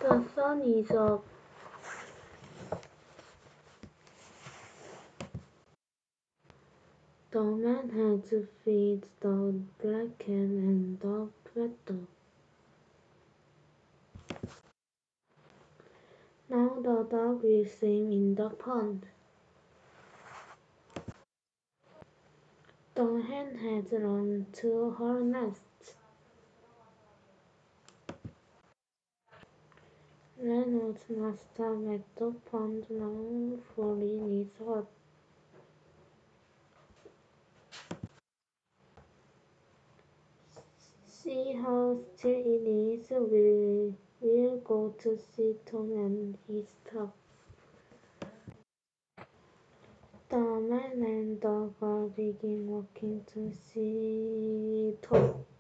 The sun is up. The man has fed the black cat and the red dog. Now the dog will swim in the pond. The hen has run to her nest. Reynolds must stop at the pond now, for it is hot. See how still it is. We'll go to see Tom and his dog. The man and dog are begin walking to see Tom.